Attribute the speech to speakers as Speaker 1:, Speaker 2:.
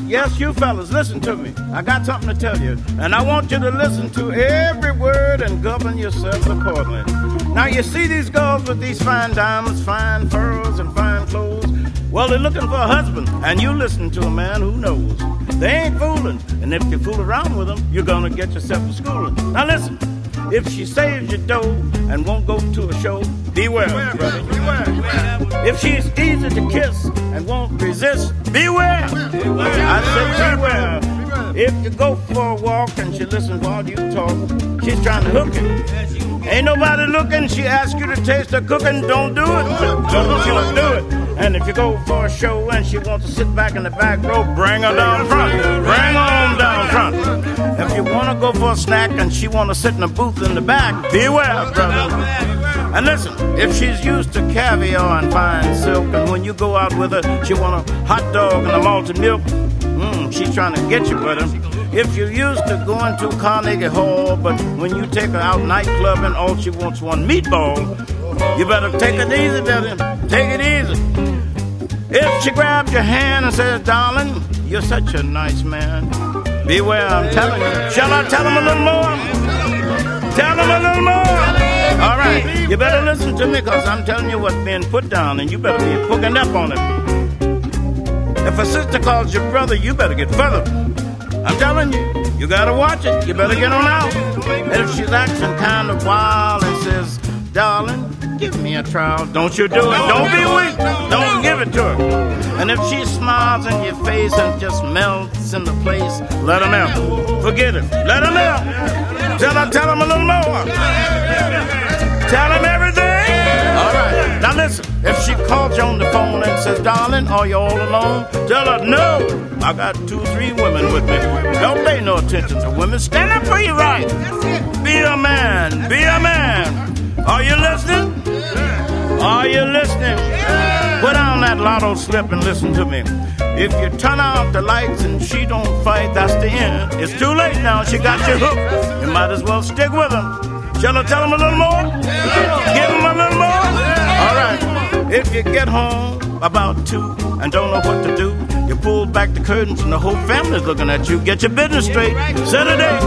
Speaker 1: Yes, you fellas, listen to me. I got something to tell you, and I want you to listen to every word and govern yourselves accordingly. Now, you see these girls with these fine diamonds, fine furs, and fine clothes? Well, they're looking for a husband, and you listen to a man who knows. They ain't fooling, and if you fool around with them, you're gonna get yourself a schooling. Now, listen. If she saves your dough and won't go to a show, beware, brother, beware. If she's easy to kiss and won't resist, beware. I said beware. If you go for a walk and she listens while you talk, she's trying to hook you. Ain't nobody looking, she asks you to taste her cooking, don't do it. Don't do it. And if you go for a show and she wants to sit back in the back row, bring her down front. Bring her on down front. If you want to go for a snack and she want to sit in a booth in the back, beware, brother. And listen, if she's used to caviar and fine silk, and when you go out with her, she want a hot dog and a malted milk, she's trying to get you, brother. If you're used to going to Carnegie Hall, but when you take her out nightclubbing, all she wants one meatball, you better take it easy, brother. Take it easy. If she grabs your hand and says, darling, you're such a nice man, beware, I'm telling you. Shall I tell him a little more? Tell him a little more. All right, you better listen to me, because I'm telling you what's being put down, and you better be hooking up on it. If a sister calls your brother, you better get further. I'm telling you, you gotta watch it. You better get on out. And if she's acting kind of wild and says, darling, give me a trial, don't you do it. Don't be weak. Don't give it to her. And if she smiles in your face and just melts in the place, let her melt. Forget it. Let her melt. Tell him a little more. Tell him everything. All right. Now listen, if she calls you on the phone and says, darling, are you all alone? Tell her, no, I got 2, 3 women with me. Don't pay no attention to women. Stand up for your right. Be a man. Be a man. Are you listening? Are you listening? Put on that lotto slip and listen to me. If you turn out the lights and she don't fight, that's the end. It's too late now. She got you hooked. You might as well stick with her. Shall I tell him a little more? Give him a little more? All right. If you get home about 2 and don't know what to do, you pull back the curtains and the whole family's looking at you. Get your business straight. Set a date.